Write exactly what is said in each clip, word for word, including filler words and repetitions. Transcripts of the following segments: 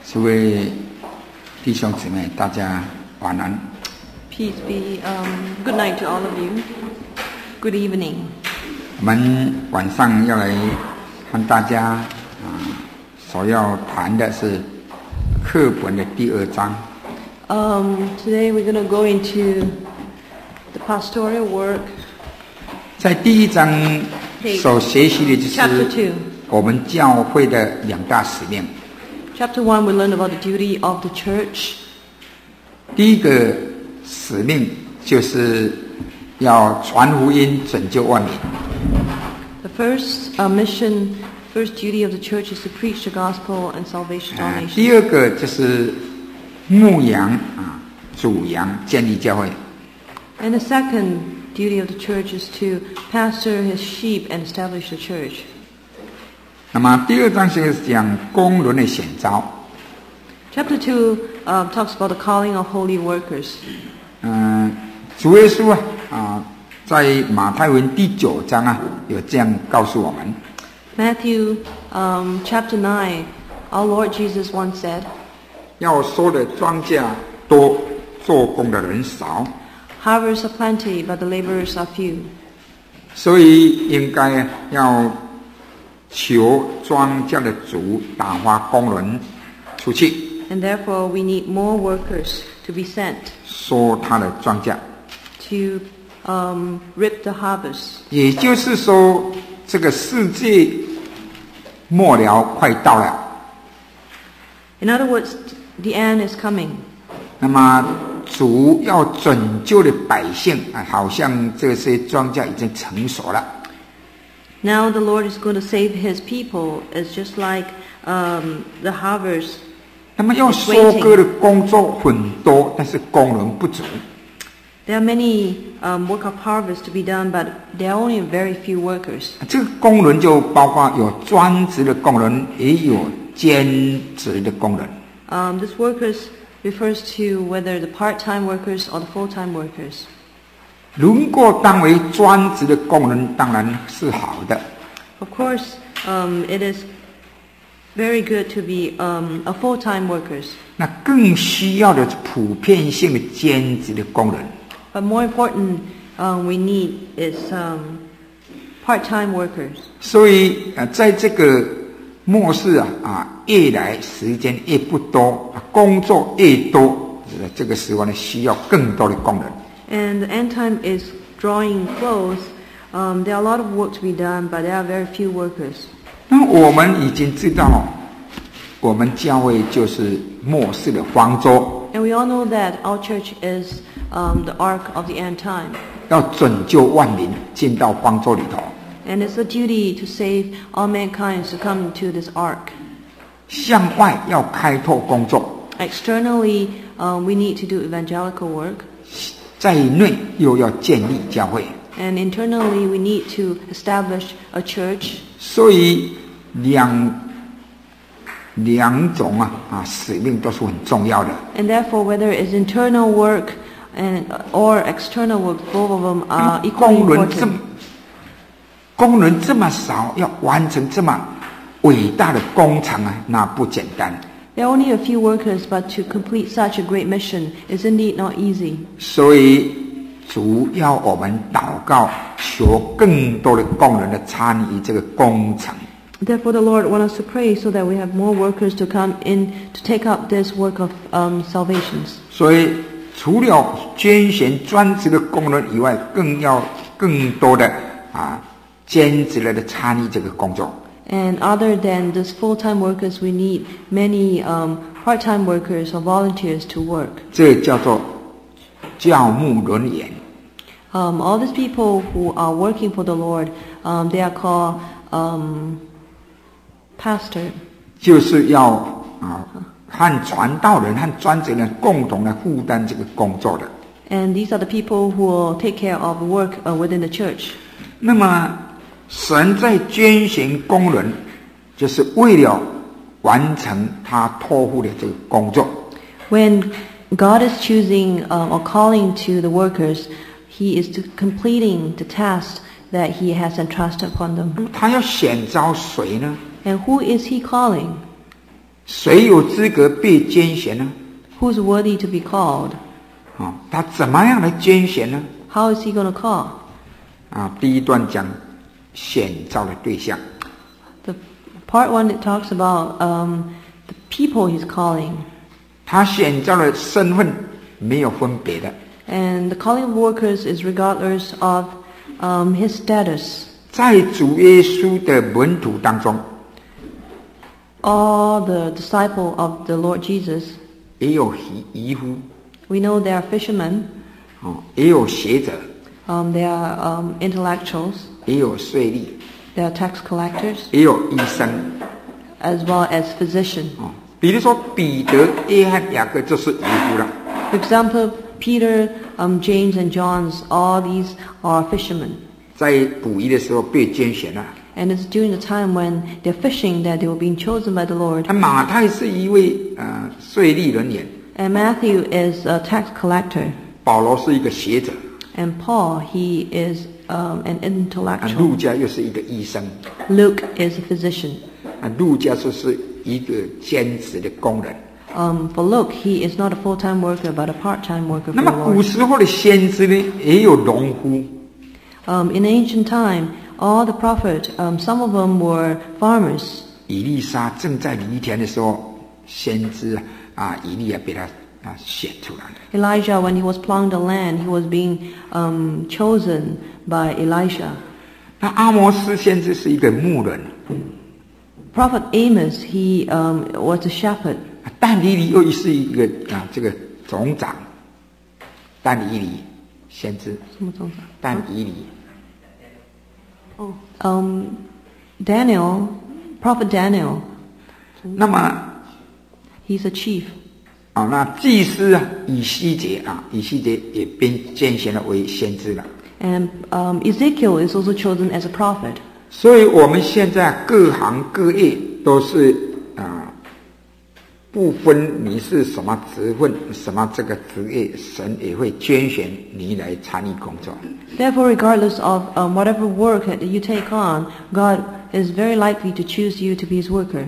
诸位弟兄姊妹，大家晚安。 Peace be. Um, good night to all of you. Good evening. 我们晚上要来和大家啊，所要谈的是课本的第二章。 Um, today we're going to go into the pastoral work. 在第一章所学习的就是我们教会的两大使命。 Chapter one, we learned about the duty of the church. 第一个使命就是要传福音，拯救万民。 The first uh, mission, first duty of the church is to preach the gospel and salvation to all nations. 第二个就是牧羊啊，主羊，建立教会。 And the second duty of the church is to pastor his sheep and establish the church. 那么第二章是讲工人的选召。 Chapter two uh, talks about the calling of holy workers. 嗯，主耶稣啊啊，在马太福音第九章啊，有这样告诉我们。 Matthew um, chapter nine, our Lord Jesus once said, 要收的庄稼多，做工的人少。 Harvests are plenty, but the laborers are few. 所以应该要求庄稼的主打发工人出去， And therefore we need more workers to be sent 收他的庄稼。 to um, rip the harvest. 也就是说，这个世界末了快到了。 In other words, the end is coming. 那么主要拯救的百姓啊，好像这些庄稼已经成熟了。 Now the Lord is going to save his people. It's just like um, the harvest. 那么要收割的工作很多，但是工人不足。 There are many um, work of harvest to be done, but there are only very few workers. 这个工人就包括有专职的工人，也有兼职的工人。 Um, this workers refers to whether the part-time workers or the full-time workers. 如果当为专职的工人，当然是好的。 Of course, um, it is very good to be um, a full-time workers. 那更需要的是普遍性的兼职的工人。 But more important, um, we need is um, part-time workers. 所以啊，在这个末世啊啊，越来时间越不多，工作越多，这个时候呢，需要更多的工人。 And the end time is drawing close. Um, there are a lot of work to be done, but there are very few workers. 那我们已经知道，我们教会就是末世的方舟， And we all know that our church is um, the ark of the end time. 要拯救万民进到方舟里头。 And it's a duty to save all mankind to come into this ark. 向外要开拓工作， Externally, um, we need to do evangelical work. 在内又要建立教会。 And internally, we need to establish a church. 所以两两种啊啊使命都是很重要的。 And therefore, whether it's internal work and or external work, both of them are equally 工人这么 important. 工人这么少，要完成这么伟大的工程啊，那不简单。 There are only a few workers, but to complete such a great mission is indeed not easy. 所以主要我们祷告，求更多的工人的参与这个工程。 Therefore, the Lord wants us to pray so that we have more workers to come in to take up this work of um, salvations. 所以除了捐献专职的工人以外，更要更多的啊兼职的参与这个工作。 And other than these full-time workers, we need many um, part-time workers or volunteers to work. 这叫做教牧人员。 Um, all these people who are working for the Lord, um, they are called um, pastor. 就是要啊和传道人和专职人共同来负担这个工作的。 And these are the people who will take care of the work uh, within the church. 那么神在拣选工人，就是为了完成他托付的这个工作。 When God is choosing uh, or calling to the workers, He is to completing the task that He has entrusted upon them. 他要选召谁呢？ And who is He calling? 谁有资格被拣选呢？ Who's worthy to be called? 哦，他怎么样来拣选呢？ How is he going to call? 啊，第一段讲选召的对象， The part one it talks about um, the people he's calling. 他选召的身份没有分别的。 And the calling of workers is regardless of um, his status. 在主耶稣的门徒当中， All the disciple of the Lord Jesus, 也有渔夫， we know they are fishermen, 哦，也有学者， um, they are um, intellectuals, 也有税吏， they are tax collectors, 也有医生。 as well as physicians. 哦，比如说彼得、约翰、雅各就是渔夫了。 For example, Peter, um, James, and John, all these are fishermen. 在捕鱼的时候被拣选了。 And it's during the time when they're fishing that they were being chosen by the Lord. 那马太是一位呃税吏人员， And Matthew is a tax collector. 保罗是一个学者， And Paul, he is um, an 啊， intellectual. 路加又是一个医生， Luke is a physician. 啊，路加就是一个兼职的工人。 Um, for Luke, he is not a full-time worker, but a part-time worker 那 for 么 the 古 Lord. 时候的先知呢，也有农夫， Um, in ancient time, all the prophets, um, some of them were farmers. 以利沙正在犁田的时候，先知啊，以利亚被他啊选出来了。 Elijah, when he was plowing the land, he was being um, chosen by Elisha. 那阿摩斯先知是一个牧人， Prophet Amos, he um, was a shepherd. 但以理又是一个啊这个总长，但以理先知，但以理。 Oh, um, Daniel, Prophet Daniel, 那么 he's a chief. 啊，那祭司啊，以西结啊，以西结也被拣选了为先知了。 And um, Ezekiel is also chosen as a prophet. 所以我们现在各行各业都是啊，不分你是什么职分、什么这个职业，神也会拣选你来参与工作。 Therefore, regardless of um, whatever work that you take on, God is very likely to choose you to be His worker.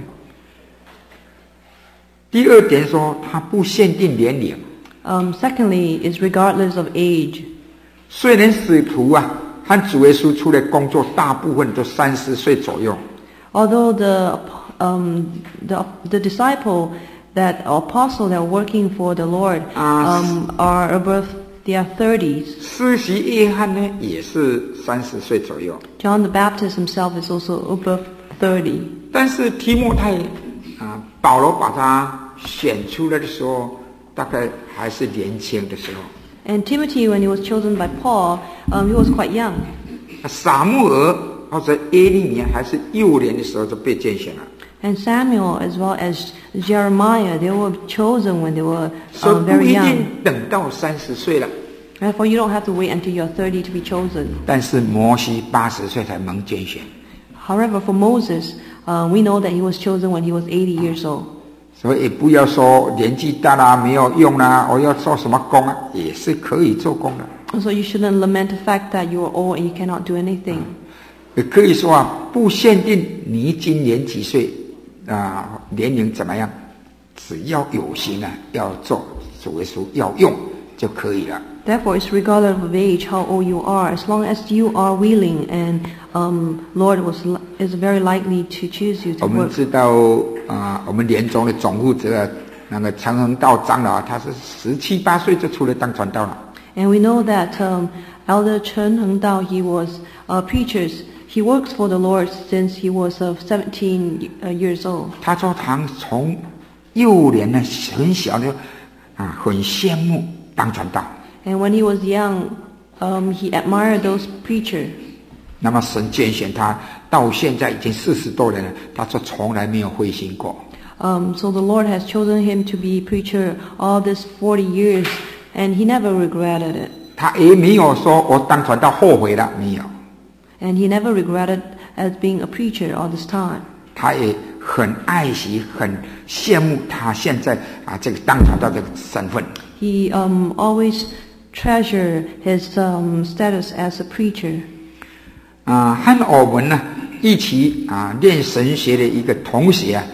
第二点说，他不限定年龄。 Um, secondly, is regardless of age. 虽然使徒啊和主耶稣出来工作，大部分都三十岁左右。 Although the um, the the disciple that apostle that are working for the Lord um, are above their thirties. 施洗约翰呢，也是三十岁左右。 John the Baptist himself is also above thirty. 但是提摩太啊，保罗把他选出来的时候，大概还是年轻的时候。 And Timothy, when he was chosen by Paul, um, he was quite young. 撒母耳或者耶利米还是幼年的时候就被拣选了。 And Samuel, as well as Jeremiah, they were chosen when they were 所以 um, 不 very 一 young. 定等到三十岁了。 Therefore, you don't have to wait until you're thirty to be chosen. 但是摩西八十岁才蒙拣选， However, for Moses, uh, we know that he was chosen when he was eighty years old. 所以也不要说年纪大啦没有用啦，我要做什么工啊，也是可以做工的。 So you shouldn't lament the fact that you are old and you cannot do anything. 也可以说啊，不限定你今年几岁啊，年龄怎么样，只要有心啊，要做主耶稣要用就可以了。 Therefore, it's regardless of age, how old you are, as long as you are willing, and um, Lord was is very likely to choose you to 我们 work. 知道啊，我们联中的总负责那个陈恒道长老，他是十七八岁就出来当传道了。 And we know that um, Elder Chen Hengdao, he was a preacher. He works for the Lord since he was uh, seventeen uh, years old. 他说他从幼年呢很小就啊很羡慕当传道。 And when he was young, um, he admired those preachers. 那么神拣选他到现在已经四十多年了，他说从来没有灰心过。 Um, so the Lord has chosen him to be preacher all this forty years, and he never regretted it. 他也没有说我当传道后悔了，没有。 And he never regretted as being a preacher all this time. 他也很爱惜、很羡慕他现在啊这个当传道这个身份。 He um, always treasured his um, status as a preacher. 啊，和我们呢一起啊练神学的一个同学啊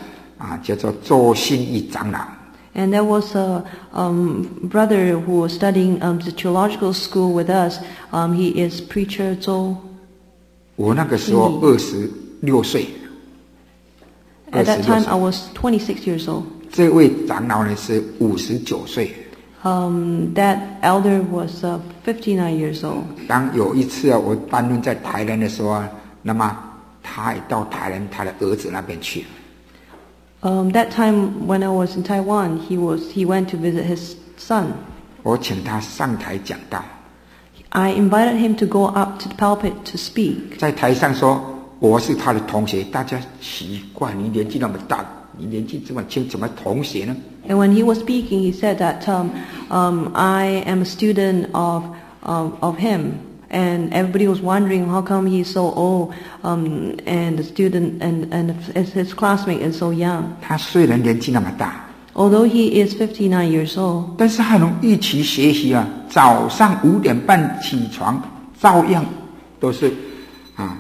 啊，叫做周信义长老。 And there was a um, brother who was studying um, the theological school with us. Um, he is preacher Zhou. 我那个时候二十六岁。 At that time, I was twenty-six years old. 这位长老呢是五十九岁。 Um, that elder was uh, fifty-nine years old. 当有一次啊，我担任在台南的时候啊，那么他也到台南他的儿子那边去。 Um, that time when I was in Taiwan, he was he went to visit his son. 我请他上台讲道。 I invited him to go up to the pulpit to speak. 在台上说我是他的同学，大家奇怪，你年纪那么大，你年纪这么轻，怎么同学呢？ And when he was speaking, he said that um, um, I am a student of um, of him. And everybody was wondering how come he's so old, um, and the student and, and his classmate is so young. 他虽然年纪那么大 Although he is fifty-nine years old, 但是还能一起学习啊！早上五点半起床，照样都是啊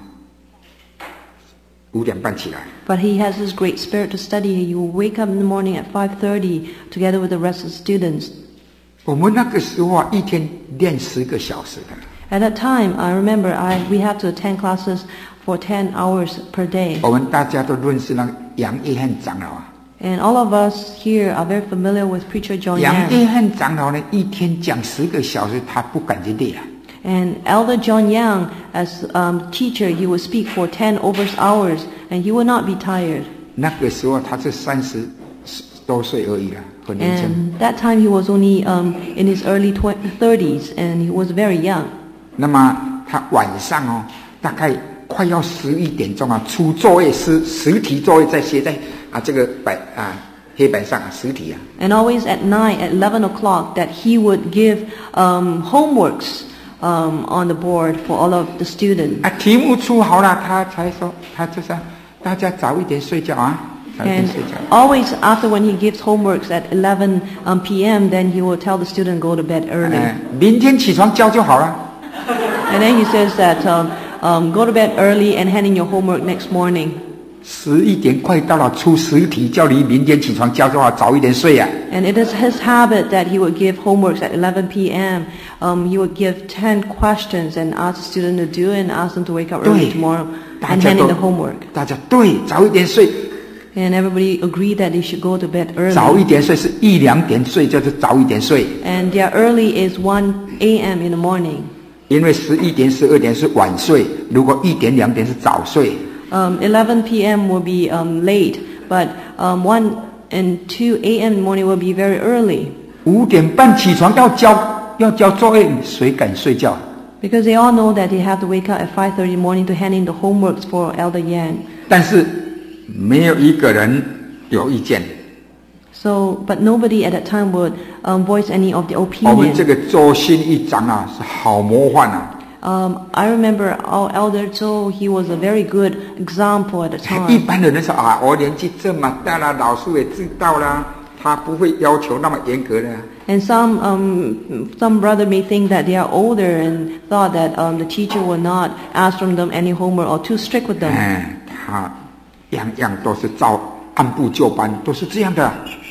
五点半起来。 but he has this great spirit to study. He will wake up in the morning at five thirty together with the rest of the students. 我们那个时候啊，一天练十个小时的。 At that time, I remember I we have to attend classes for ten hours per day. 我们大家都认识那个杨约翰长老啊。 And all of us here are very familiar with Preacher John 杨 Yang. 约翰长老呢，一天讲十个小时，他不感觉累啊。 And Elder John Yang, as um, teacher, he would speak for ten over hours, and he would not be tired. 那个时候他是三十多岁而已啊，很年轻。 And that time he was only um, in his early thirties, and he was very young. 那么他晚上哦，大概快要十一点钟啊，出作业实实体作业在写在啊这个白啊黑板上啊实体啊。 And always at night, at eleven o'clock, that he would give um, homeworks um, on the board for all of the students. 啊，题目出好了，他才说他就是大家早一点睡觉啊，早一点 And 睡觉。 always after when he gives homeworks at eleven um, p m, then he will tell the student go to bed early. 哎，明天起床交就好了。 And then he says that um, um, go to bed early and hand in your homework next morning. 十一点快到了，出实体，叫你明天起床交就好，早一点睡啊。 And it is his habit that he would give homeworks at eleven p m Um, he would give ten questions and ask the student to do it and ask them to wake up early 对， tomorrow 大 and 家 hand 都 in the homework. 大家对，早一点睡， And everybody agreed that they should go to bed 早一 early. 点睡是一两点睡就是早一点睡， And their early is one a m in the morning. 因为十一点、十二点是晚睡，如果一点、两点是早睡。 Um, eleven p m will be um, late, but um, one and two a m in the morning will be very early. 五点半起床要交要交作业，谁敢睡觉？ Because they all know that they have to wake up at five thirty in the morning to hand in the homeworks for Elder Yang. 但是没有一个人有意见。 So, but nobody at that time would um, voice any of the 我们这 opinion. 个周新一长啊，是好模范啊！ Um, I remember our Elder Zhou, he was a very good example at the 一 time. 般的人说啊，我年纪这么大了，老师也知道啦，他不会要求那么严格的。 And some um, some brother may think that they are older and thought that um, the teacher will not ask from them any homework or too strict with them. 哎，他样样都是照按部就班，都是这样的。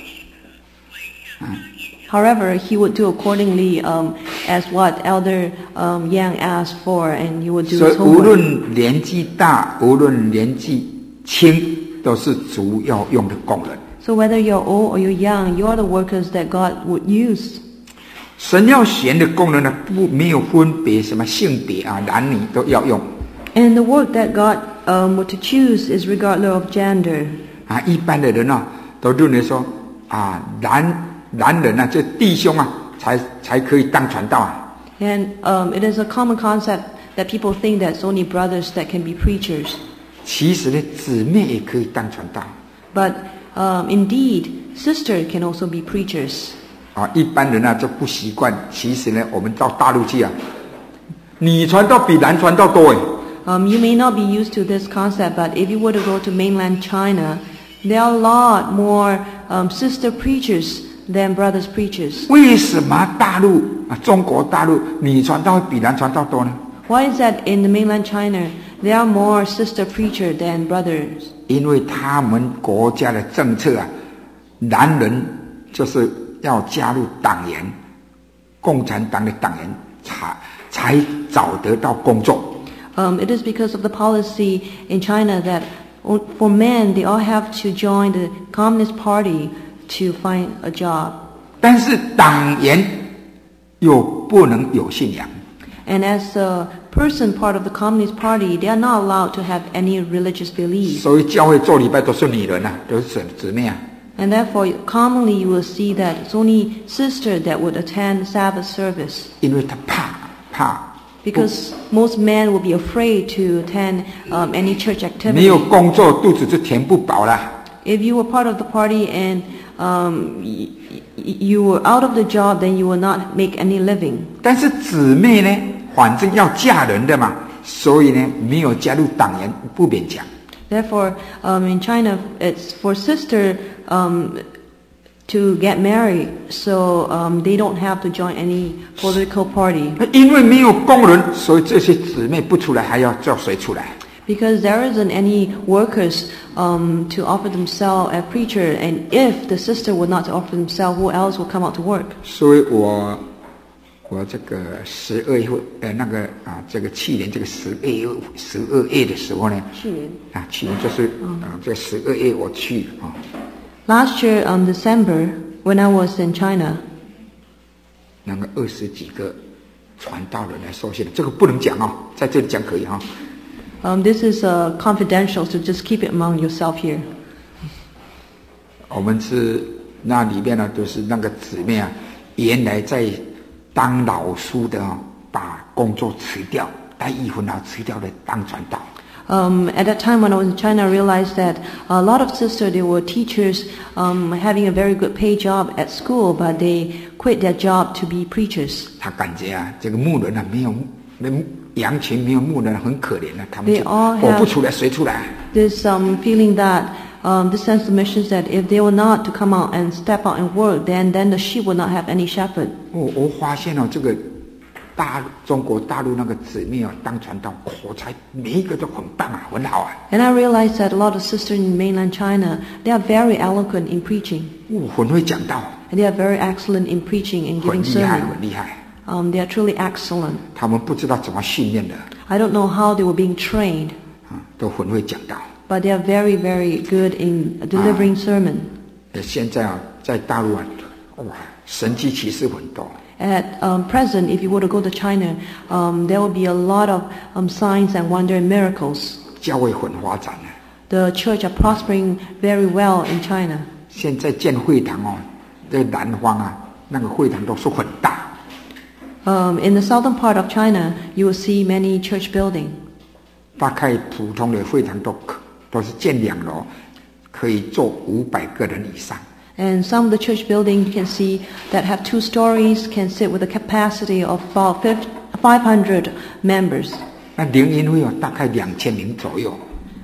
However, he would do accordingly um, as what Elder um, Yang asked for, and he would do 所以 his 无 homework. 论年纪大，无论年纪轻，都是主要用的工人。 So whether you're old or you're young, you are the workers that God would use. 神要选的工人呢，不没有分别什么性别啊，男女都要用 And the work that God um, would to choose is regardless of gender. 啊。一般的人啊，都认为说啊，男男人啊，这弟兄啊，才才可以当传道啊。 And um, it is a common concept that people think that it's only brothers that can be preachers. 其实呢，姊妹也可以当传道 But um, indeed, sister can also be preachers. 啊。一般人啊就不习惯。其实呢，我们到大陆去啊，女传道比男传道多哎。 Um, you may not be used to this concept, but if you were to go to mainland China, there are a lot more um, sister preachers than brothers preachers. 为什么大陆啊，中国大陆女传道比男传道多呢？ Why is that in the mainland China There are more sister preachers than brothers. 因为他们国家的政策啊，男人就是要加入党员，共产党的党员才才找得到工作。 Um, it is because of the policy in China that for men they all have to join the Communist Party to find a job. 但是党员又不能有信仰。 And as a person part of the Communist Party, they are not allowed to have any religious belief. 所以教会做礼拜都是女人啊，都是姊妹啊。 And therefore, commonly you will see that it's only sister that would attend Sabbath service. 因为他怕怕。 Because most men will be afraid to attend um, any church activity. 没有工作，肚子就填不饱了。 If you were part of the party and um, y you were out of the job, then you will not make any living. 但是姊妹呢，反正要嫁人的嘛，所以呢，没有加入党员不勉强。 Therefore, um, in China, it's for sister um, to get married, so um, they don't have to join any political party. 因为没有工人，所以这些姊妹不出来，还要叫谁出来？ Because there isn't any workers um, to offer themselves as preacher, and if the sister would not offer themselves, who else will come out to work? 所以我我这个十二月呃那个啊这个去年这个十二月十二月的时候呢， 去年啊去年就是啊这十二月我去啊。 Last year on December, when I was in China, 那个二十几个传道人来受洗，这个不能讲哦，在这里讲可以哈。 Um, this is uh, confidential, so just keep it among yourself here. 我们是那里面呢，都是那个姊妹啊，原来在当老师的啊，把工作辞掉，带一分啊辞掉来当传道。 Um, at that time when I was in China, I realized that a lot of sisters, they were teachers um, having a very good paid job at school, but they quit their job to be preachers. 他感觉啊，这个牧人啊，没有没羊群没有牧人很可怜啊，他们 They 就 all 我不 have 出来谁出来？ this um, feeling that um, this sense of mission that if they were not to come out and step out and work, then then the sheep would not have any shepherd. 我我发现哦，这个大中国大陆那个姊妹啊，当传道口才每一个都很棒啊，很好啊。 And I realized that a lot of sisters in mainland China, they are very eloquent in preaching. 哦，很会讲道， And they are very excellent in preaching and 很 giving 厉害， sermon. 很厉害。 Um, they are truly excellent. 他们不知道怎么训练的， I don't know how they were being trained, 啊，都很会讲道。 but they are very, very good in delivering sermon. 呃，现在啊，在大陆啊，哇，神迹奇事很多。 At um, present, if you were to go to China, um, there will be a lot of um, signs and wonder and miracles. 教会很发展啊。 The church are prospering very well in China. 现在建会堂哦，在南方啊，那个会堂都是很大。 Um, in the southern part of China, you will see many church buildings. 大概普通的会堂都可都是建两楼，可以坐五百个人以上。 And some of the church buildings you can see that have two stories can sit with a capacity of about five hundred members. 那灵音会有大概两千名左右。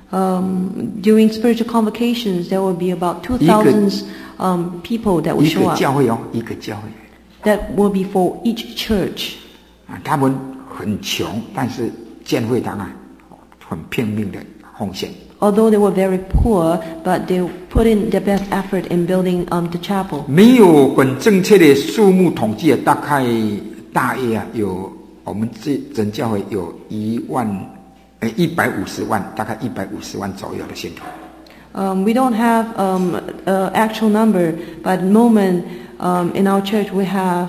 Um, during spiritual convocations, there will be about two thousand um, people that will 一 show 个 up. 教会哦，一个教会。 That will be for each church. 啊，他们很穷，但是建会堂啊，很拼命的奉献。 Although they were very poor, but they put in their best effort in building um, the chapel. 没有很正确的数目统计啊，大概大约啊有我们这整教会有一万，呃一百五十万，大概一百五十万左右的信徒。 Um, we don't have um, an actual number, but at the moment um, in our church we have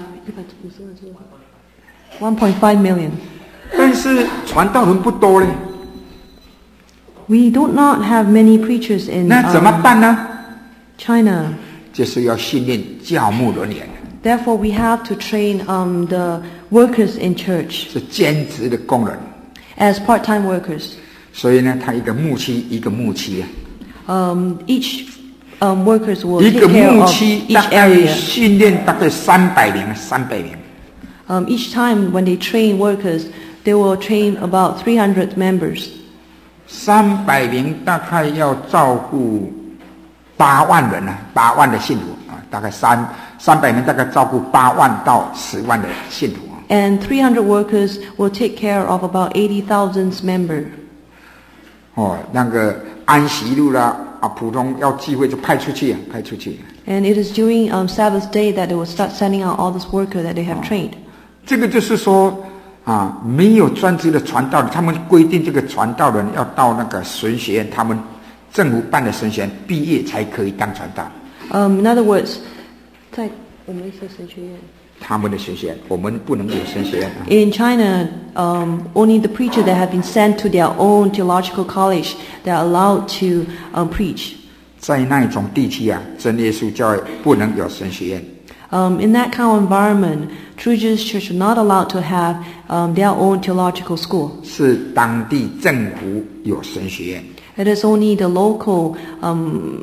one point five million. 但是传道人不多嘞， We do not have many preachers in 那怎么 um, 办呢？ China. 就是要训练教牧人员， Therefore, we have to train um, the workers in church 是兼职的工人。 as part-time workers. 所以呢，他一个牧区一个牧区啊， Um, each um, workers will 一 take 个 care 牧 of 区 each 大概 area. 训练大概三百名，三百名。 Um, each time when they train workers, they will train about three hundred members. 三百名大概要照顾八万人啊，八万的信徒啊，大概三三百名大概照顾八万到十万的信徒啊。 And three hundred workers will take care of about eighty thousand members. 哦，那个安息日啦，啊，普通要聚会就派出去啊，派出去。 And it is during um, Sabbath day that they will start sending out all these workers that they have trained. 这个就是说啊，没有专职的传道人，他们规定这个传道人要到那个神学院，他们政府办的神学院毕业才可以当传道。 Um, in other words, 在我们一些神学院。 他们的神学院，我们不能有神学院。 In China, um, only the preachers that have been sent to their own theological college they are allowed to um, preach. 在那种地区啊，真耶稣教会不能有神学院。 Um, in that kind of environment, True Jesus Church are not allowed to have um, their own theological school. 是当地政府有神学院。 It is only the local um,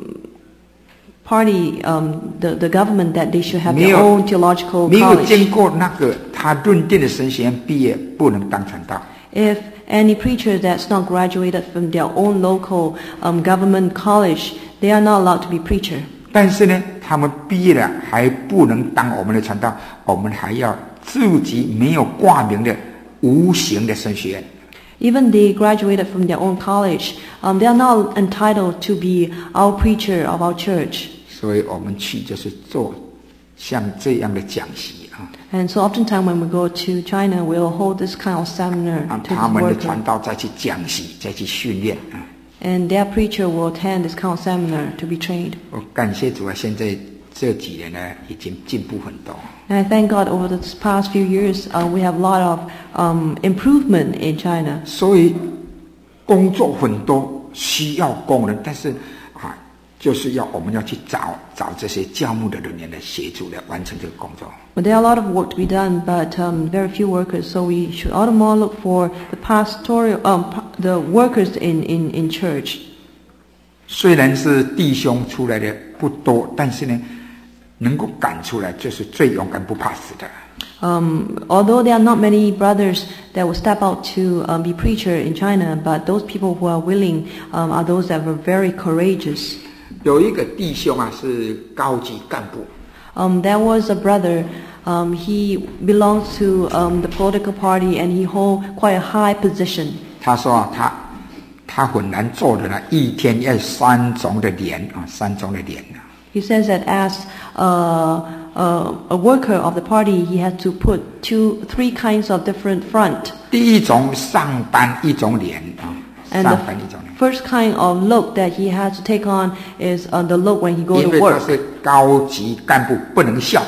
party, um, the, the government that they should have their own theological 没有 college. 经过那个他论定的神学院毕业，不能当传道。 If any preacher that's not graduated from their own local um, government college, they are not allowed to be preacher. 但是呢，他们毕业了还不能当我们的传道，我们还要自己没有挂名的无形的神学院。 Even they graduated from their own college, um, they are not entitled to be our preacher of our church. 所以我们去就是做像这样的讲习啊。 And so oftentimes when we go to China, we will hold this kind of seminar 让 to 他 the 们的 workers. 传道再去讲习，再去训练啊。 And their preacher will attend this kind of seminar to be trained. 我感谢主啊，现在这几年呢，已经进步很多。 And I thank God over the past few years, uh, we have a lot of um, improvement in China. 所以工作很多，需要工人，但是啊，就是要我们要去找找这些教牧的人员来协助来完成这个工作。 But there are a lot of work to be done, but um, very few workers. So we should all the more look for the pastoral, um, the workers in, in, in church. 虽然是弟兄出来的不多，但是呢，能够赶出来，就是最勇敢不怕死的。 Um, although there are not many brothers that will step out to um, be preacher in China, but those people who are willing um, are those that were very courageous. 有一个弟兄啊，是高级干部。 Um, there was a brother. Um, he belongs to um, the political party, and he holds quite a high position. 他说啊，他他很难做的呢，一天要三种的脸啊，三种的脸啊。 He says that as uh, uh, a worker of the party, he has to put two, three kinds of different front. 第一种上班一种脸啊， And 上 the 班一种脸。 first kind of look that he has to take on is uh, the look when he goes 因 to 为他 work. 是高级干部，不能笑。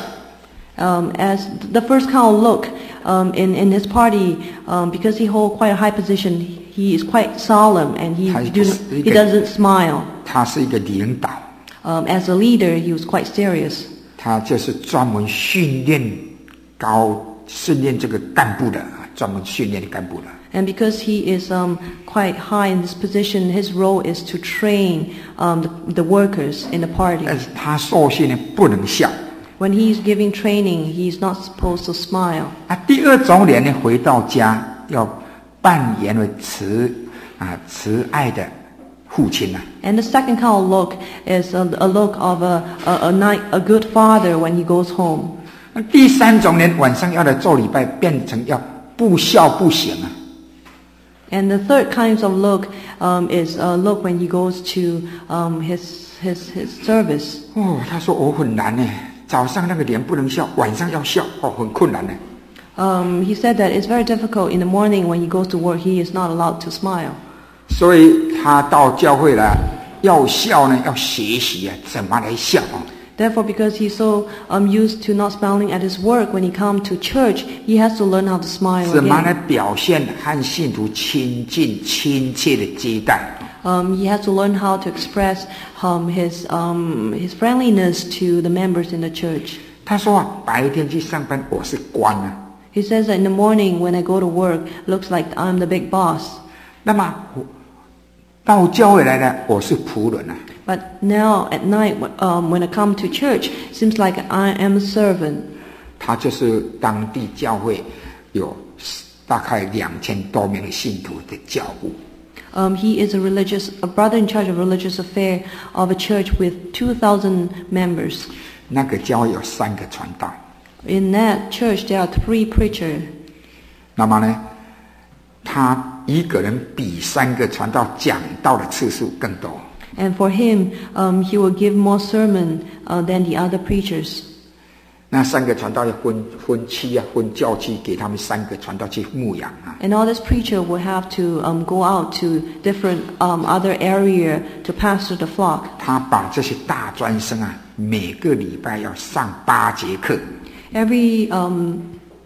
Um, as the first kind of look um, in, in his party, um, because he holds quite a high position, he is quite solemn and he, do, he doesn't smile. 他是一个领导。 Um, as a leader, he was quite serious. 他就是专门训练高训练这个干部的，专门训练干部的。 And because he is um, quite high in this position, his role is to train um, the, the workers in the party. 但是他受训呢，不能笑。 When he is giving training, he is not supposed to smile. 啊，第二种脸呢，回到家要扮演为慈啊慈爱的父亲啊。 And the second kind of look is a, a look of a, a, a, night, a good father when he goes home. 第三种人晚上要来做礼拜，变成要不笑不行啊。 And the third kind of look um, is a look when he goes to um, his, his, his service. 哦，他说我很难呢，早上那个脸不能笑，晚上要笑，哦，很困难呢。 Um, he said that it's very difficult in the morning when he goes to work, he is not allowed to smile. 所以他到教会来要笑呢，要学习啊，怎么来笑啊？ Therefore, because he's so um, used to not smiling at his work, when he comes to church, he has to learn how to smile 怎么来 again. 表现和信徒亲近、亲切的接待？ Um, he has to learn how to express um, his, um, his friendliness to the members in the church. 他说啊，白天去上班我是官啊， He says that in the morning when I go to work, looks like I'm the big boss. 那么到教会来呢，我是仆人啊。 But now at night, um, when I come to church, seems like I am a servant. 他就是当地教会有大概两千多名的信徒的教务。 Um, he is a religious, a brother in charge of religious affair of a church with two thousand members. 那个教会有三个传道。 In that church, there are three preachers. 那么呢， 他一个人比三个传道讲道的次数更多。 And for him, um, he will give more sermon uh, than the other preachers. 那三个传道要分分区啊，分教区，给他们三个传道去牧养啊。 And all this preacher will have to um, go out to different um, other area to pastor the flock. 他把这些大专生啊，每个礼拜要上八节课。 Every um,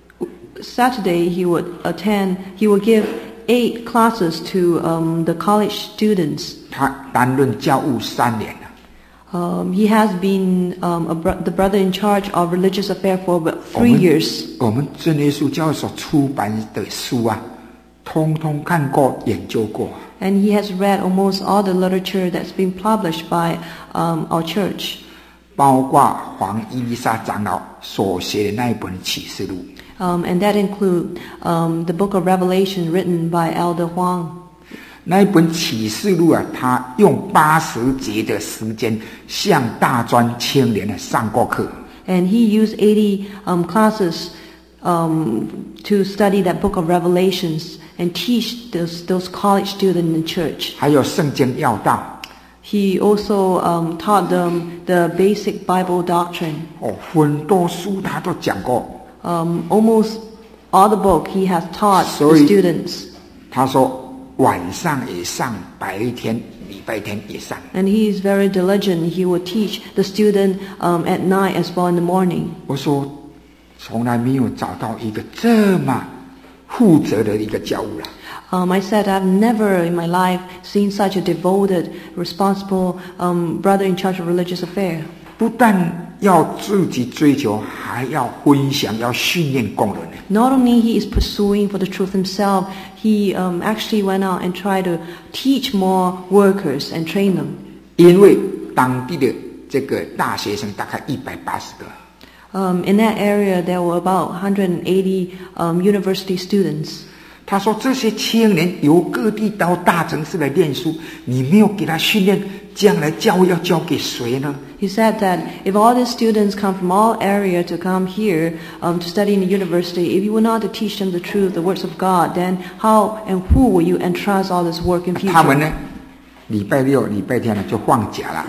Saturday he would attend. He would give eight classes to um, the college students. 他担任教务三年了。 Um, he has been um, a bro- the brother in charge of religious affairs for about three years. 我们真耶稣教会所出版的书啊，通通看过、研究过。 And he has read almost all the literature that's been published by um, our church. 包括黄伊丽莎长老所写的那一本启示录。 Um, and that include um, the book of Revelation written by Elder Huang. 那一本启示录啊，他用八十节的时间向大专青年啊上过课。 And he used eighty um, classes um, to study that book of Revelations and teach those, those college students in the church. 还有圣经要道。 He also um, taught them the basic Bible doctrine. 哦，很多书他都讲过。 Um, almost all the book he has taught the students. 他说晚上也上，白天礼拜天也上。 And he is very diligent. He will teach the student um, at night as well in the morning. 我说从来没有找到一个这么负责的一个教务了。 Um, I said I've never in my life seen such a devoted, responsible um, brother in charge of religious affairs. 不但要自己追求，还要分享，要训练工人。 Not only he is pursuing for the truth himself, he um, actually went out and tried to teach more workers and train them. 因为当地的这个大学生大概一百八十个。 Um, in that area, there were about one hundred eighty um, university students. 他说这些青年由各地到大城市来念书，你没有给他训练，将来教育要交给谁呢？ He said that if all these students come from all area to come here um, to study in the university, if you were not to teach them the truth, the words of God, then how and who will you entrust all this work in future? 他们呢，礼拜六、礼拜天呢就放假了。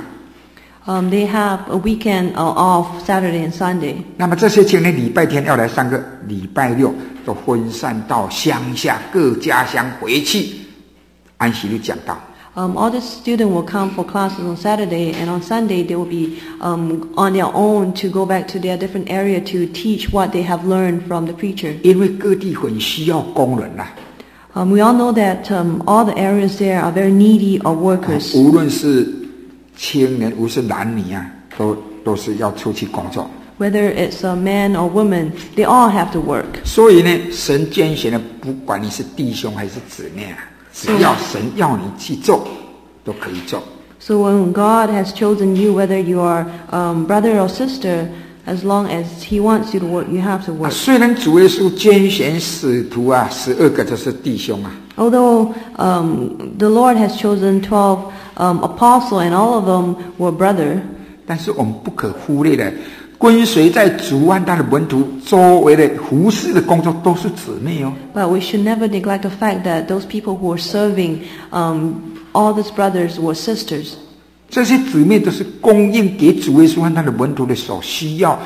Um, they have a weekend uh, off, Saturday and Sunday. 那么这些青年礼拜天要来上课，礼拜六都分散到乡下各家乡回去，安息日讲道。 Um, all the students will come for classes on Saturday, and on Sunday they will be um, on their own to go back to their different area to teach what they have learned from the preacher. 因为各地很需要工人呐、 啊。Um, we all know that um, all the areas there are very needy of workers. 无论是青年，无论是男女啊，都都是要出去工作。 Whether it's a man or woman, they all have to work. 所以呢，神拣选的，不管你是弟兄还是姊妹啊。只要神要你去做，都可以做。 So when God has chosen you, whether you are um, brother or sister, as long as He wants you to work, you have to work. 虽然主耶稣拣选使徒啊，十二个就是弟兄啊。 Although um, the Lord has chosen twelve um, apostles, and all of them were brother. 但是我们不可忽略的。跟随在主和他的门徒周围的服侍的工作都是姊妹哦。 But we should never neglect the fact that those people who are serving, um, all these brothers were sisters. 这些姊妹都是供应给主耶稣和他的门徒的所需要。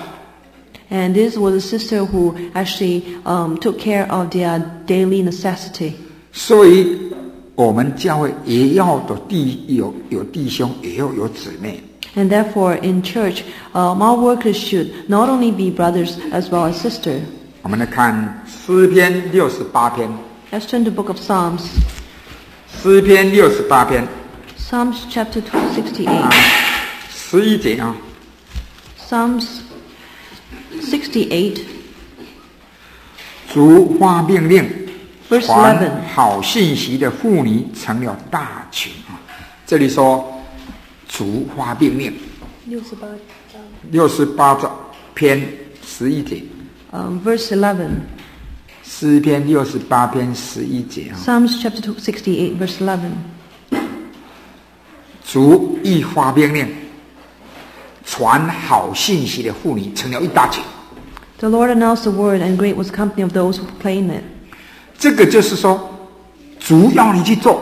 And this was a sister who actually um, took care of their daily necessity. 所以，我们教会也要有弟有有弟兄，也要有姊妹。 And therefore, in church, um, our workers should not only be brothers as well as sisters. 我们来看诗篇六十八篇。 Let's turn to the book of Psalms. 诗篇六十八篇。 Psalms chapter sixty-eight. 十一节啊。 Psalms sixty-eight. 主发命令， 传好信息的妇女成了大群啊。这里说。主发命令， 六十八章， 六十八章篇十一节。 Um, verse eleven. 诗篇六十八篇十一节啊。 Psalms chapter sixty-eight, verse eleven. 主一发命令，传好信息的妇女成了一大群。 The Lord announced the word, and great was the company of those who proclaimed it. 这个就是说， 主要你去做。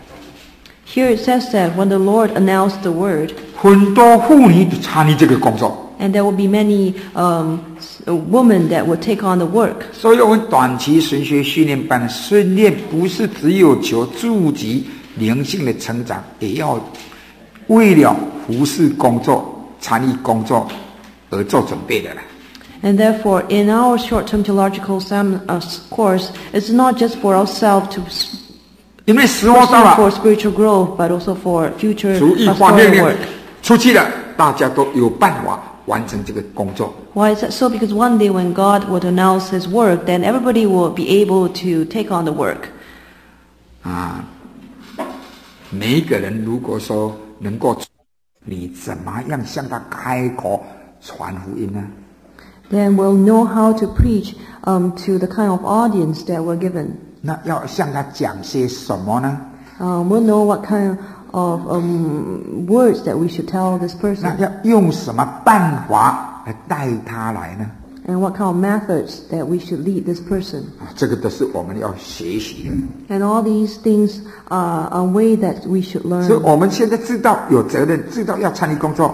Here it says that when the Lord announced the word, 很多妇女参与这个工作， and there will be many um, s- uh, women that will take on the work. 所以我们短期神学训练班的训练不是只有求自己灵性的成长，也要为了服侍工作、参与工作而做准备的啦。 And therefore, in our short-term theological sam- uh, s- course, it's not just for ourselves to s- 因为时候到 pursue for 了， spiritual growth, but also for future 主一方命 pastoral 令 work. 出去了，大家都有办法完成这个工作。 Why is that so? Because one day when God would announce His work, then everybody will be able to take on the work. 啊，每一个人如果说能够，你怎么样向他开口传福音呢？ Then we'll know how to preach um, to the kind of audience that we're given. 那要向他讲些什么呢？ Um, we'll know what kind of um, words that we should tell this 那 person, 要用什么办法来带他来呢？ and what kind of methods that we should lead this person. 啊，这个都是我们要学习的。 And all these things are a way that we should 所以 learn. 我们现在知道有责任，知道要参与工作，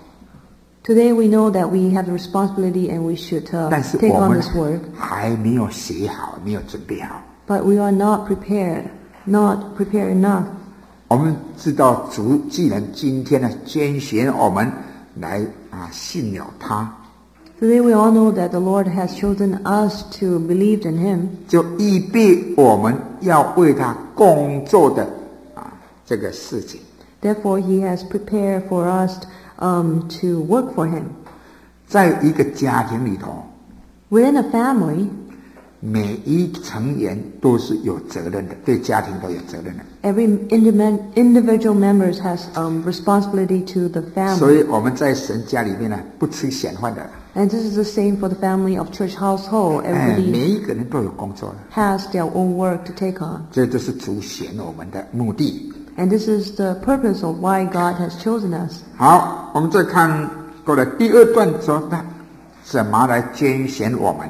Today we know that we have the responsibility and we should uh, 但是 take 我 on 们 this work. 还没有学好，没有准备好。 But we are not prepared, not prepared enough. 我们知道主既然今天呢拣选我们来啊信了他， Today we all know that the Lord has chosen us to believe in Him, 就预备我们要为他工作的啊这个事情。 therefore He has prepared for us um, to work for Him. 在一个家庭里头， Within a family, 每一成员都是有责任的，对家庭都有责任的。 every individual individual members has um, responsibility to the 所 family. 以我们在神家里面呢，不吃闲饭的， And this is the same for the family of church household. 哎，每 Everybody 一个人都有工作的， has their own work to take on. 这就是主选我们的目的。 And this is the purpose of why God has chosen us. 好，我们再看过来第二段说他怎么来拣选我们。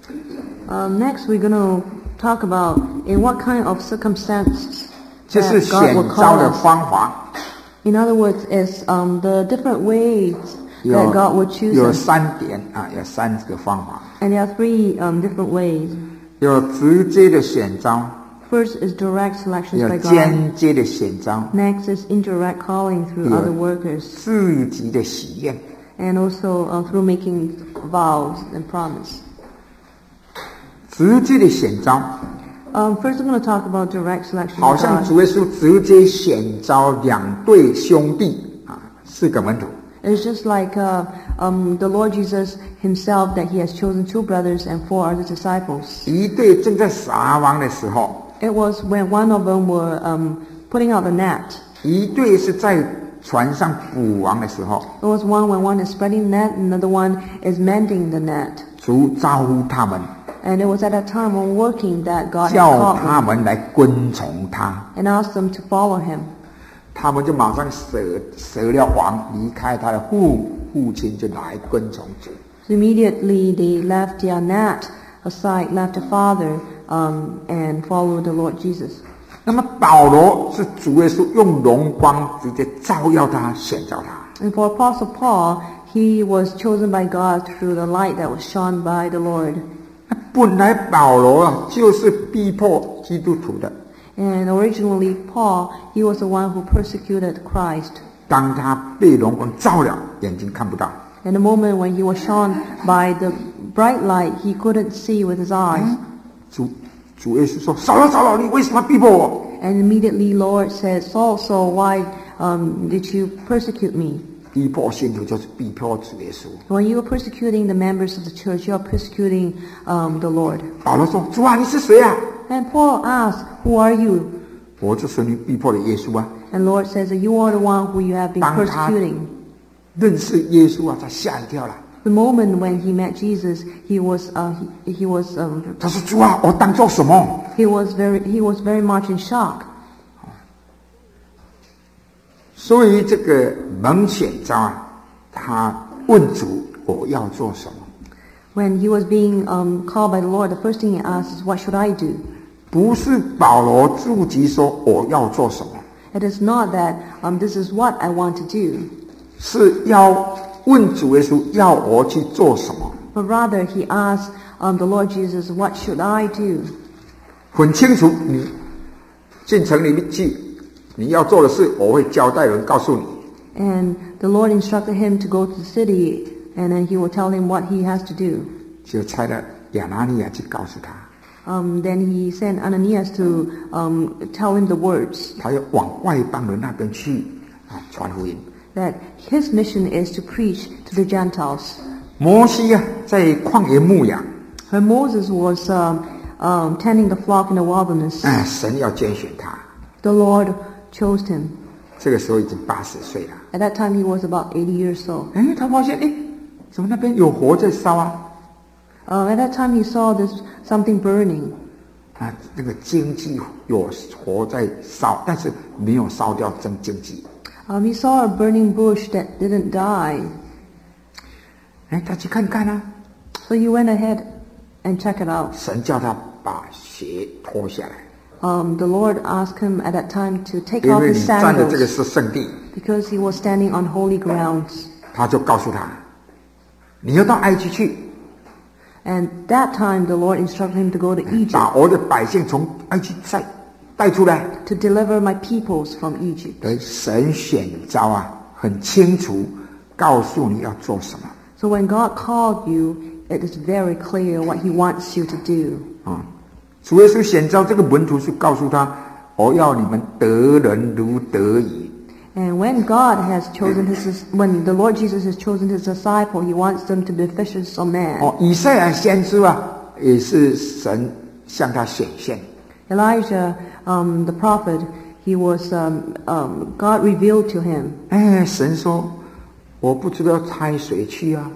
Um, next, we're going to talk about in what kind of circumstances 这是 that God 选 will 召 call 的 us. 方法， In other words, is um, the different ways 有 that God will choose 有 us. 三点啊，有三个方法， And there are three um, different ways. 有直接的选召， First is direct selections 有 by God. 间接的选召， Next is indirect calling through Yeah. other workers. 自己的喜愿。 And also uh, through making vows and promise. 直接的选召， Um, first, I'm going to talk about direct selection 好 by 像 God. 主耶稣直接选召两对兄弟啊，四个门徒。 It's just like uh, um, the Lord Jesus himself that he has chosen two brothers and four other disciples. 一对正在撒网的时候， It was when one of them were um, putting out the net. 一对是在船上捕网的时候， It was one when one is spreading the net, and another one is mending the net. 主招呼他们， And it was at that time when working that God had 叫 called 他 them 们来跟从他， and asked them to follow him. 他们就马上舍舍了网，离开他的父父亲，就来跟从主。 So immediately they left their net aside, left the father, um, and followed the Lord Jesus. 那么保罗是主耶稣用荣光直接照耀他，选召他。 And for Apostle Paul, he was chosen by God through the light that was shone by the Lord. 本来保罗啊，就是逼迫基督徒的。 And originally, Paul, he was the one who persecuted Christ. 当他被荣光照了，眼睛看不到， And the moment when he was shone by the bright light, he couldn't see with his eyes. 主主耶稣说：“扫罗，扫罗，你为什么逼迫我 And immediately, Lord said, Saul, Saul, why um, did you persecute me? 逼迫信徒就是逼迫主耶稣。 When you are persecuting the members of the church, you are persecuting um, the Lord. 保罗说：“主啊，你是谁啊？ And Paul asked, who are you? 我就是你逼迫的耶稣啊！ And Lord says that you are the one who you have been 当他 persecuting. 认识耶稣啊，他吓一跳了。 The moment when he met Jesus, he was uh, he, he was um, 他说：“主啊，我当做什么 he was very he was very much in shock. ？” 所以这个蒙选召啊，他问主：“我要做什么 When he was being um, called by the Lord, the first thing he asked is, "What should I do?" 不是保罗自己说我要做什么， It is not that um, this is what I want to do, 是要问主耶稣要我去做什么。 but rather he asked um, the Lord Jesus, what should I do? 很清楚，你进城里面去，你要做的事，我会交代人告诉你。 And the Lord instructed him to go to the city, and then he will tell him what he has to do. 就差了亚拿尼亚去告诉他， Um, then he sent Ananias to um, tell him the words 他要往外邦人那边去啊传福音。 that his mission is to preach to the Gentiles. 摩西啊，在旷野牧羊， When Moses was um, um, tending the flock in the wilderness, 哎，神要拣选他， the Lord chose him. 这个时候已经八十岁了。 At that time, he was about eighty years old. 哎，他发现哎，怎么那边有火在烧啊？ Uh, at that time, he saw this something burning. 啊，那个荆棘有火在烧，但是没有烧掉真荆棘。 Um, he saw a burning bush that didn't die. 哎，他去看看啊， So he went ahead and checked it out. 神叫他把鞋脱下来， Um, the Lord asked him at that time to take 因 off 为 his 你站的这个 sandals 是圣地。 because he was standing on holy grounds. 他就告诉他，你要到埃及去， And that time, the Lord instructed him to go to 把 Egypt 我的百姓从埃及再带出来。 to deliver my peoples from Egypt. 而神选召啊，很清楚告诉你要做什么 So when God called you, it is very clear what he wants you to do. 啊。主耶稣选召这个门徒是告诉他，我要你们得人如得鱼。 And when God has chosen his, when the Lord Jesus has chosen his disciple, he wants them to be fishers of men. 哦，以赛亚先知啊，也是神向他显现。 Elijah, um, the prophet, he was um, um, God revealed to him. 哎，神说，我不知道差谁去啊。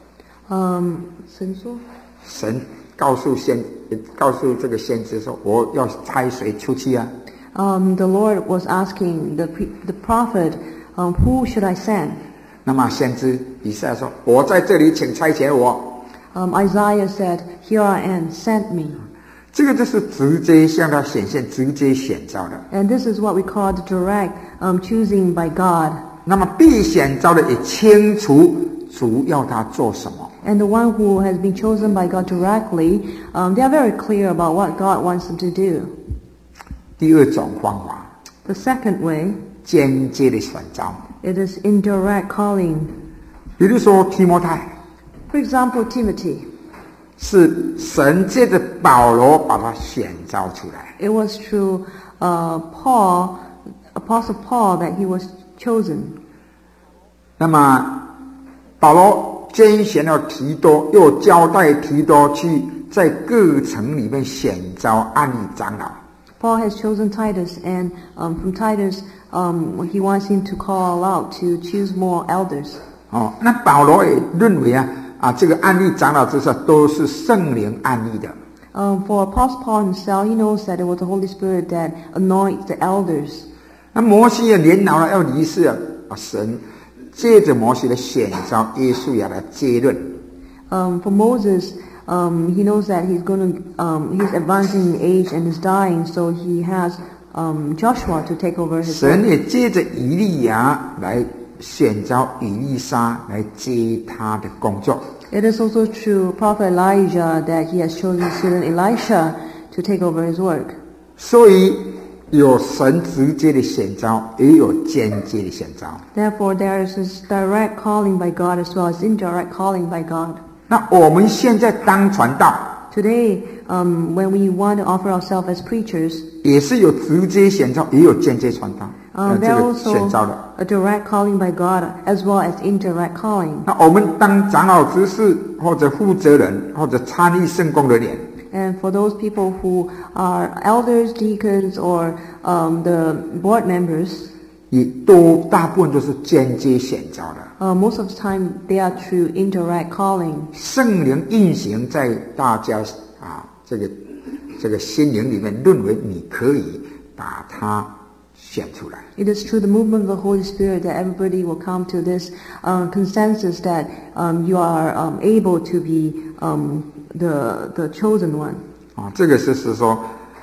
Um, 神说神告诉先，告诉这个先知说，我要差谁出去啊？ Um, the Lord was asking the pre- the prophet, um, who should I send? 那么先知以赛亚说，我在这里，请差遣我。 Um, Isaiah said, "Here I am, send me." 这个就是直接向他显现，直接选召的。 And this is what we call the direct um, choosing by God. 那么被选召的也清楚主要他做什么。 And the one who has been chosen by God directly, um, they are very clear about what God wants them to do. 第二种方法， The second way, 间接的选召， it is indirect calling. 比如说提摩太， For example, Timothy. 是神借着保罗把他选召出来。 It was through uh, Paul, Apostle Paul, that he was chosen. 那么保罗拣选了提多，又交代提多去在各城里面选召安利长老。 Paul has chosen Titus, and um, from Titus, um, he wants him to call out to choose more elders. 哦，那保罗也认为啊，啊，这个安利长老之上都是圣灵安利的。 Um, for Apostle Paul himself, he knows that it was the Holy Spirit that anoints the elders. 那摩西也年老了要离世啊，啊，神借着摩西的选召耶稣亚来接任。 Um, for Moses, um, he knows that he's going to, um, he's advancing in age and is dying, so he has um, Joshua to take over his 神 work. 也借着以利亚来选召以利沙来接他的工作。 It is also true, Prophet Elijah, that he has chosen student Elisha to take over his work. 所以有神直接的选召，也有间接的选召。 Therefore, there is this direct calling by God as well as indirect calling by God. 那我们现在当传道， Today, um, when we want to offer ourselves as preachers, 也是有直接选召，也有间接传道， um, 呃，这 there 个 also 选召的。 a direct calling by God as well as indirect calling. 那我们当长老执事或者负责人或者参与圣工的人， And for those people who are elders, deacons, or um, the board members, 也都大部分都是间接选召的。 uh, most of the time they are through indirect calling. 圣灵运行在大家啊这个这个心灵里面，认为你可以把它选出来。 It is through the movement of the Holy Spirit that everybody will come to this uh, consensus that um, you are um, able to be um, the the chosen one. 啊，这个就是说，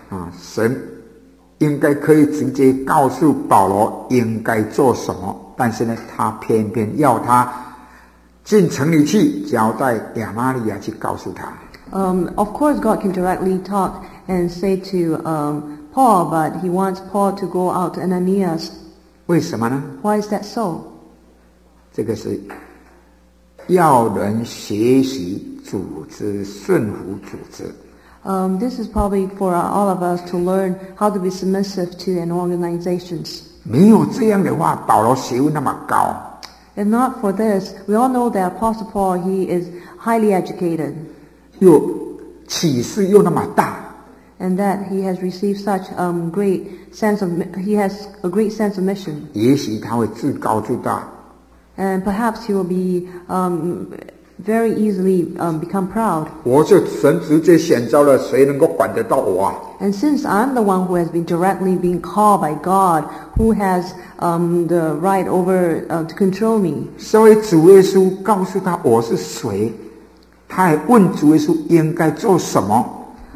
啊，神应该可以直接告诉保罗应该做什么，但是呢，他偏偏要他进城里去，交代亚拿尼亚去告诉他。 Um, of course, God can directly talk and say to um, Paul, but he wants Paul to go out to Ananias. 为什么呢？ Why is that so? 这个是要人学习组织，顺服组织。 Um, this is probably for all of us to learn how to be submissive to an organizations. 没有这样的话，保罗学问那么高。 If not for this, we all know that Apostle Paul, he is highly educated. 又启示又那么大， And that he has received such um, great sense of, he has a great sense of mission. 也许他会自高自大， And perhaps he will be um, very easily um, become proud. 我是神直接选召了，谁能够管得到我啊？ And since I'm the one who has been directly being called by God, who has um, the right over uh, to control me. 所以主耶稣告诉他我是谁，他也问主耶稣应该做什么。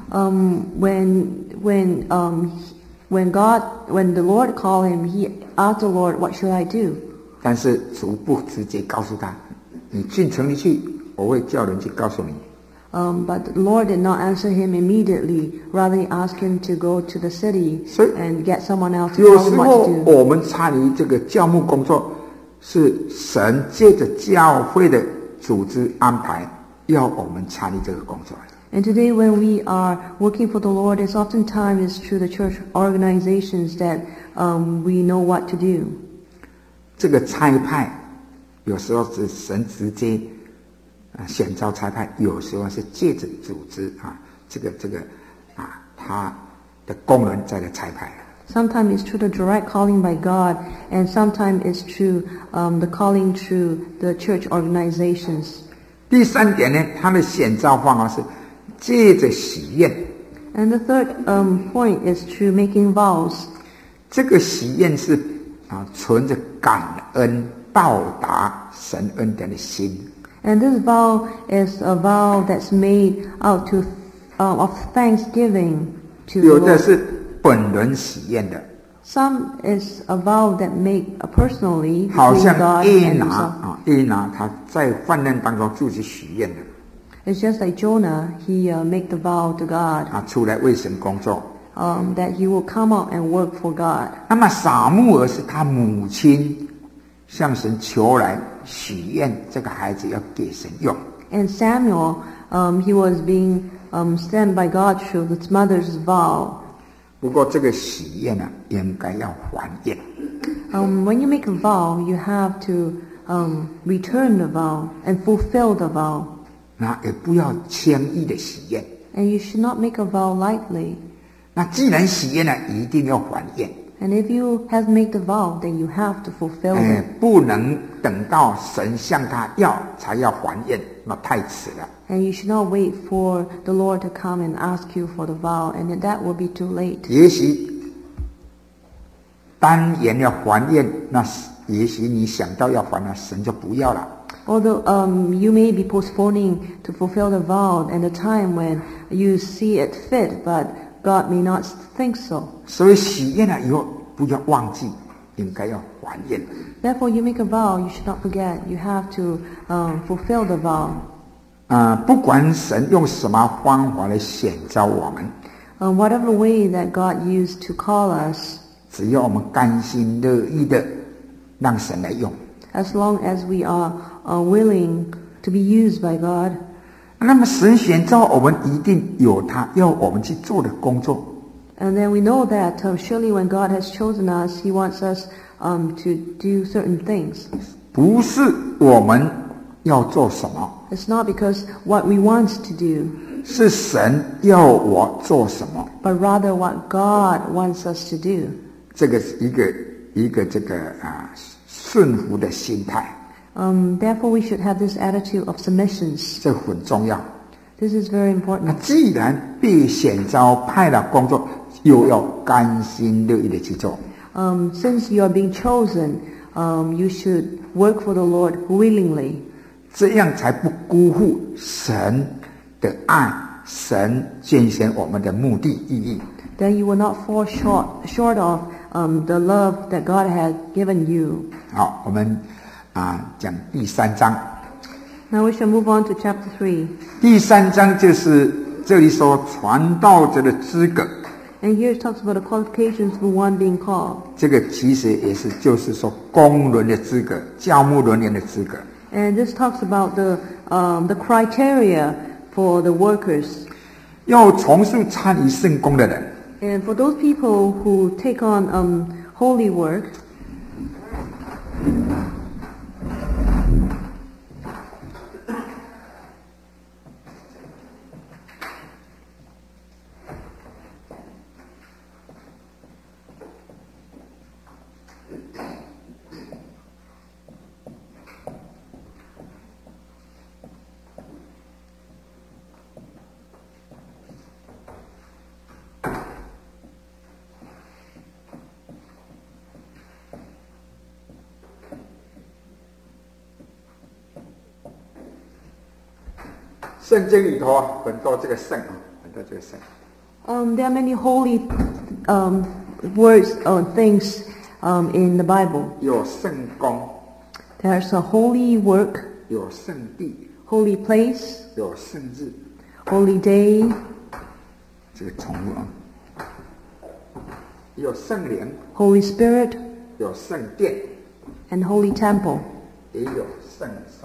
Um, when when um, when God when the Lord called him, he asked the Lord, "What should I do?" 但是主不直接告诉他，你进城里去，我会叫人去告诉你。 Um, but the Lord did not answer him immediately. Rather, he asked him to go to the city 所以 and get someone else to 有 tell 时 him what 候 to do. 我们参与这个教牧工作，是神借着教会的组织安排，要我们参与这个工作。 And today, when we are working for the Lord, it's oftentimes through the church organizations that um, we know what to do. 这个差派，有时候是神直接啊选召差派，有时候是借着组织啊，这个这个啊，他的工人在的差派。 Sometimes it's through the direct calling by God, and sometimes it's through um, the calling through the church organizations. 第三点呢，他的选召方法是借着喜宴。 And the third um, point is through making vows. 这个喜宴是啊，存着感恩报答神恩典的心。 And this vow is a vow that's made out to uh, of thanksgiving to the 有的 Lord. 是本人喜宴的， Some is a vow that made uh, personally 好 between 像 God 耶 and 拿 himself. 啊，耶拿他在患难当中就是许愿的 It's just like Jonah, he uh, made the vow to God 啊，出来为神工作。 um, that he will come out and work for God. 那么撒母耳是他母亲向神求来许愿，这个孩子要给神用。 And Samuel, um, he was being um, sent by God through his mother's vow. 不过这个许愿呢，应该要还愿。 Um, when you make a vow, you have to um, return the vow and fulfill the vow. 那也不要轻易的许愿。 And you should not make a vow lightly. 那既然许愿了，一定要还愿。 And if you have made the vow, then you have to fulfill 哎 it. 不能等到神向他要才要还愿，那太迟了。 And you should not wait for the Lord to come and ask you for the vow, and then that will be too late. 也许单言要还愿，那也许你想到要还了，神就不要了。 Although um, you may be postponing to fulfill the vow and the time when you see it fit, but God may not think so. 所以许愿了以后，不要忘记，应该要还愿。 Therefore, you make a vow, you should not forget. You have to um, fulfill the vow. 啊、不管神用什么方法来选召我们， Um, whatever way that God used to call us, 只要我们甘心乐意的让神来用， as long as we are uh, willing to be used by God, 那么神选召我们一定有他要我们去做的工作。 and then we know that uh, surely when God has chosen us, He wants us um, to do certain things. 不是我们要做什么， It's not because what we want to do, 是神要我做什么。 but rather what God wants us to do. 这个是一个一个这个啊顺服的心态， Um, therefore, we should have this attitude of submissions. 这很重要。 This is very 那 important. 既然被选召派了工作，又要甘心乐意的去做。 Um, since you are being chosen, um, you should work for the Lord willingly. 这样才不辜负神的爱，神拣选我们的目的意义。 then you will not fall short short of um, the love that God has given you. 好，我们啊讲第三章。 Now we shall move on to chapter three. 第三章就是这里说传道者的资格。 And here it talks about the qualifications for one being called. 这个其实也是就是说工人的资格，教牧人员的资格。 And this talks about the um, the criteria for the workers. 要从事参与圣工的人。 And for those people who take on um, holy work, 圣经里头啊，很多这个圣啊，很多这个圣。 um, there are many holy um, words or things um, in the Bible. 有圣工， There's a holy work, 有圣地， holy place, 有圣日， holy day, 这个宠物啊，有圣灵， Holy Spirit, 有圣殿， and holy temple, 也有圣山。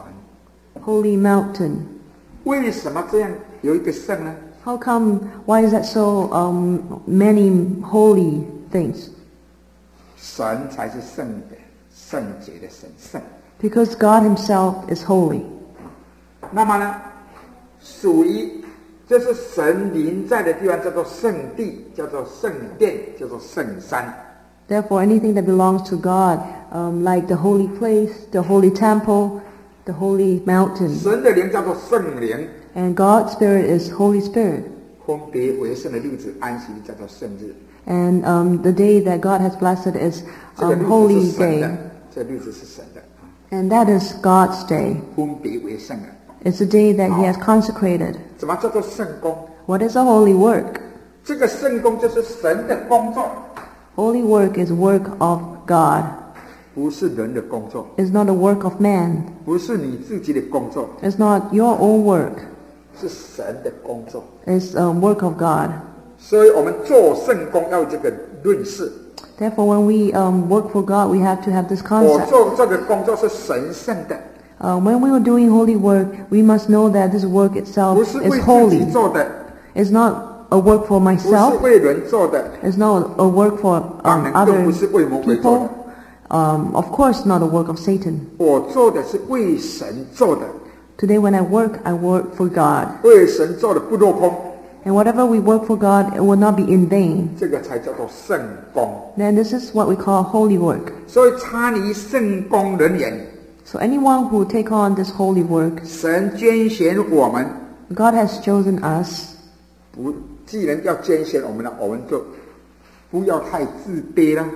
holy mountain. 为什么这样有一个圣呢？ How come, why is that so um, many holy things? 神才是圣的，圣洁的神圣。 Because God himself is holy. 那么呢，属于就是神临在的地方叫做圣地，叫做圣殿，叫做圣山。 Therefore, anything that belongs to God, um, like the holy place, the holy temple, the holy mountain, 神的灵叫做圣灵， and God's Spirit is Holy Spirit. 分别为圣的日子安息日叫做圣日。 And um, the day that God has blessed is 这个 um, 日子 holy 是神 day. 的，这个日子是神的， And that is God's day. 分别为圣的。 It's the day that he has consecrated. 怎么叫做圣工？ What is a holy work? 这个圣工就是神的工作， Holy work is work of God. 不是人的工作， It's not a work of man. 不是你自己的工作， It's not your own work. 是神的工作。 It's a work of God. 所以我们做圣工要有这个认识。 Therefore, when we um, work for God, we have to have this 我 concept. 做这个工作是神圣的， Uh, when we are doing holy work, we must know that this work 不 itself 是 is 为自己 holy. 做的， It's not a work for 不是 myself. 为人做的， It's not a work for 当 um, 然更不 other 是为魔鬼做的。 people. Um, of course, not a work of Satan. 我做的是为神做的， Today, when I work, I work for God. 为神做的不落空， And whatever we work for God, it will not be in vain. 这个才叫做圣工。 Then this is what we call holy work. 所以参与圣工人员， So anyone who take on this holy work, 神拣选我们， God has chosen us. 不，既然要拣选我们了，我们就不要太自卑了。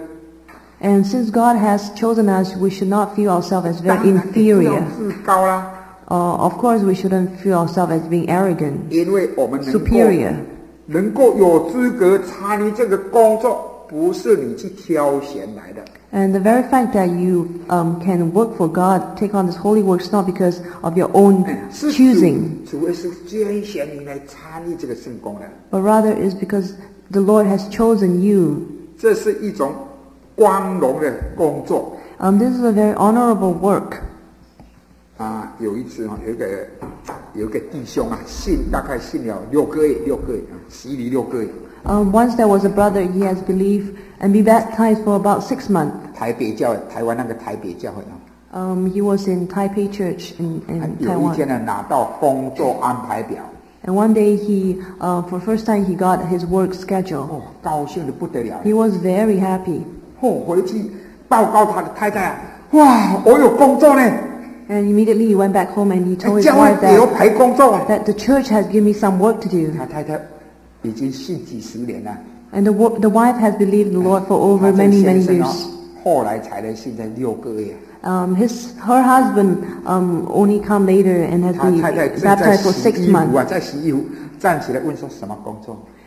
And since God has chosen us, we should not feel ourselves as 当 very 然也不要 inferior. 自高啦， Uh, of course, we shouldn't feel ourselves as being arrogant, 因为我们能够 superior. 能够有资格参与这个工作，不是你去挑选来的。 And the very fact that you um, can work for God, take on this holy work, is not because of your own 是 choosing, 主，主要是拣选你来参与这个圣工的， but rather is because the Lord has chosen you. 这是一种光荣的工作。 Um, this is a very honorable work. 啊，有一次哈，有一个有一个弟兄啊，信大概信了六个月，六个月啊，洗礼六个月。 Um, once there was a brother, he has believed and been baptized for about six months. 台北教台湾那个台北教会啊， Um, he was in Taipei Church in, 啊 in 有一天 Taiwan. 呢拿到工作安排表， And one day he, uh, for the first time, he got his work schedule. 哦，高兴的不得了。 He was very happy. 哦，回去报告他的太太啊，哇，我有工作呢， And immediately he went back home and he told his 教会 wife 给我 that, 排工作啊。 that the church has given me some work to do. 他太太已经信几十年了， And the, wo- the wife has believed the Lord for over 他这个 many, 先 many 生哦 years. 后来才来信在六个月。 Um, his, her husband um, only come later and has 他 been 太太正在 baptized for 洗 six 衣服 months. 啊，在洗衣服，站起来问说什么工作？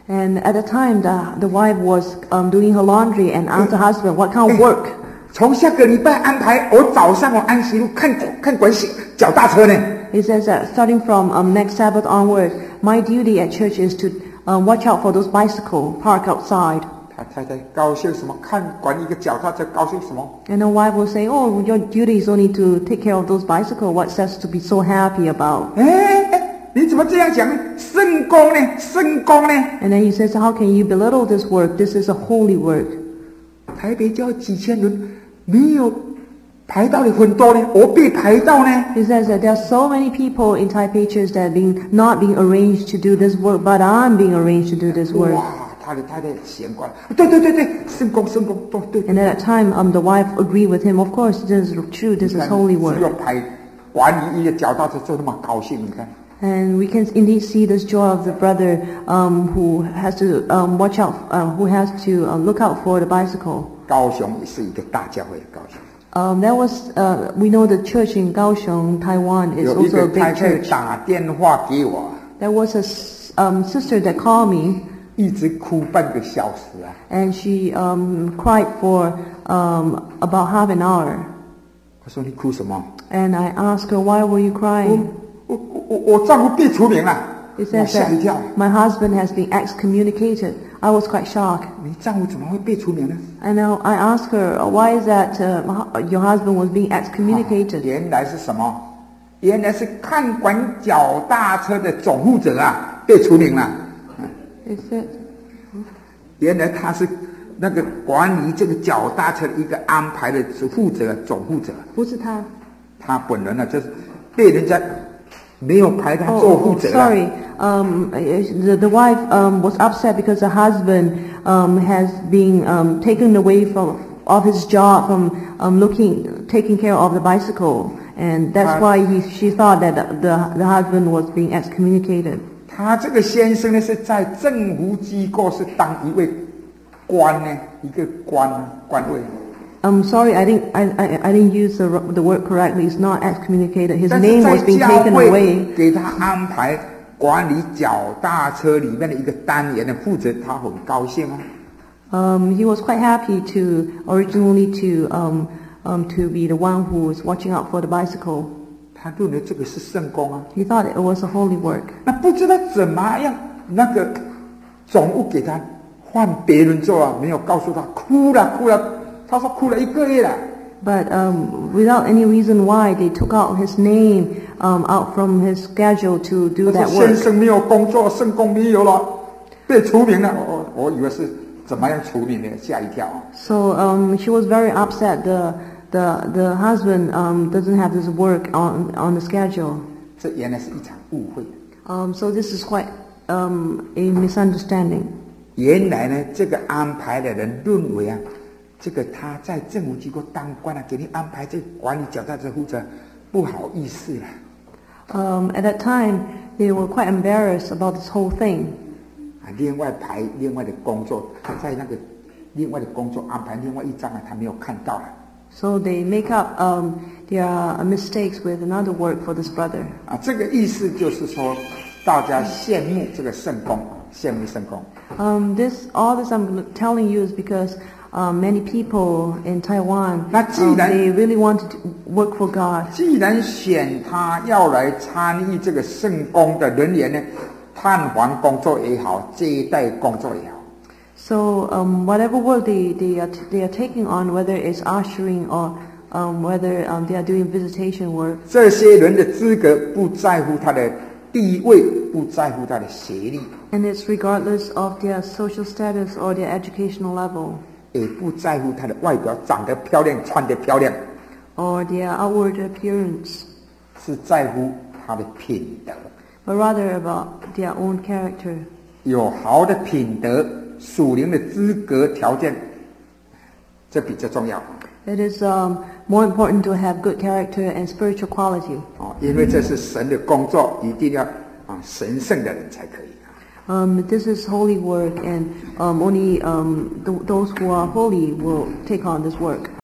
And at the time, the, the wife was um, doing her laundry and asked her husband, what kind of work? 从下个礼拜安排我早上我安息日看看管脚踏车呢。 He says that starting from um, next Sabbath onward, my duty at church is to um, watch out for those bicycles parked outside. 他太太高兴什么？看管一个脚踏车高兴什么？ And the wife will say, oh, your duty is only to take care of those bicycles. What's that to be so happy about? 哎哎，你怎么这样讲呢？圣工呢？圣工呢？ And then he says, how can you belittle this work? This is a holy work. 台北教几千人，没有排到的很多呢，我被排到呢。 He says that there are so many people in Taipei Church that are being, not being arranged to do this work, but I'm being arranged to do this work. 哇，他的太太闲惯，对对对对，圣工圣工，对对。 And at that time, um, the wife agreed with him. Of course, this is true. This is holy 只 work. 有排管理一个脚踏车就那么高兴，你看。 And we can indeed see this joy of the brother um, who has to um, watch out, uh, who has to uh, look out for the bicycle. 高雄也是一个大教会，高雄。 Um, that was, uh, we know the church in Kaohsiung, Taiwan is 有一 also 个 a 太 big 太 church. 打电话给我， There was a s- um, sister that called me, 一直哭半个小时啊。 and she um, cried for um, about half an hour. 我说你哭什么？ And I asked her, why were you crying? 我我我我丈夫被除名了， It 我 says 吓一 that 跳。 my husband has been excommunicated. I was quite shocked. 你丈夫怎么会被除名呢？ And now I asked her, why is that uh, my hu- your husband was being excommunicated? 原来是什么？原来是看管脚踏车的总负责啊，被除名了。 Is it? 原来他是那个管理这个脚踏车的一个安排的负责总负责。 不是他。 他本人呢，就是被人家没有排他 Oh, 做负 oh, 责了。 sorry. Um, the, the wife um, was upset because the husband um, has been um, taken away from of his job from um, looking, taking care of the bicycle, and that's why he, she thought that the, the husband was being excommunicated. 他这个先生呢是在政府机构是当一位官呢，一个官官位。 I'm sorry, I didn't, I, I, I didn't use the, the word correctly. It's not excommunicated. His 但是 name 在 was being 教 taken 会 away. 给他安排管理脚踏车里面的一个单元的负责，他很高兴啊。 Um, he was quite happy to originally to um, um, to be the one who was watching out for the bicycle. 他认为这个是圣工啊。 He thought it was a holy work. 那不知道怎么样，那个总务给他换别人做啊，没有告诉他，哭了哭了，他说哭了一个月了。 But um, without any reason why, they took out his name um, out from his schedule to do 他 that 说先 work. 生没有工作，圣工没有了，被除名了。我我以为是怎么样除名的，吓一跳啊。 So um, she was very upset. The the the husband um, doesn't have this work on on the schedule. 这原来是一场误会。 Um, so this is quite um, a misunderstanding. 原来呢，这个安排的人认为啊，这个他在政府机构当官啊，给你安排这个管理脚踏车负责，不好意思啦。 Um, at that time, they were quite embarrassed about this whole thing. 啊，另外排另外的工作，他在那个另外的工作安排另外一张啊，他没有看到了。 So they make up um, their mistakes with another work for this brother. 啊，这个意思就是说，大家羡慕这个圣工，羡慕圣工。 Um, this all this I'm telling you is because um, many people in Taiwan 那既 um, 然 they really want to work for God. 既然选他要来参与这个圣工的人员呢，探访工作也好，接待工作也好。 So um, whatever work they, they, are t- they are taking on, whether it's ushering or um, whether um, they are doing visitation work, 这些人的资格不在乎他的地位，不在乎他的学历， and it's regardless of their social status or their educational level 也不在乎他的外表，长得漂亮，穿得漂亮， or their outward appearance, 是在乎他的品德。 but rather about their own character. 有好的品德，属灵的资格条件，这比较重要。 It is um, more important to have good character and spiritual quality. 哦，因为这是神的工作，一定要啊神圣的人才可以。 Um, this is holy work, and um, only um, th- those who are holy will take on this work.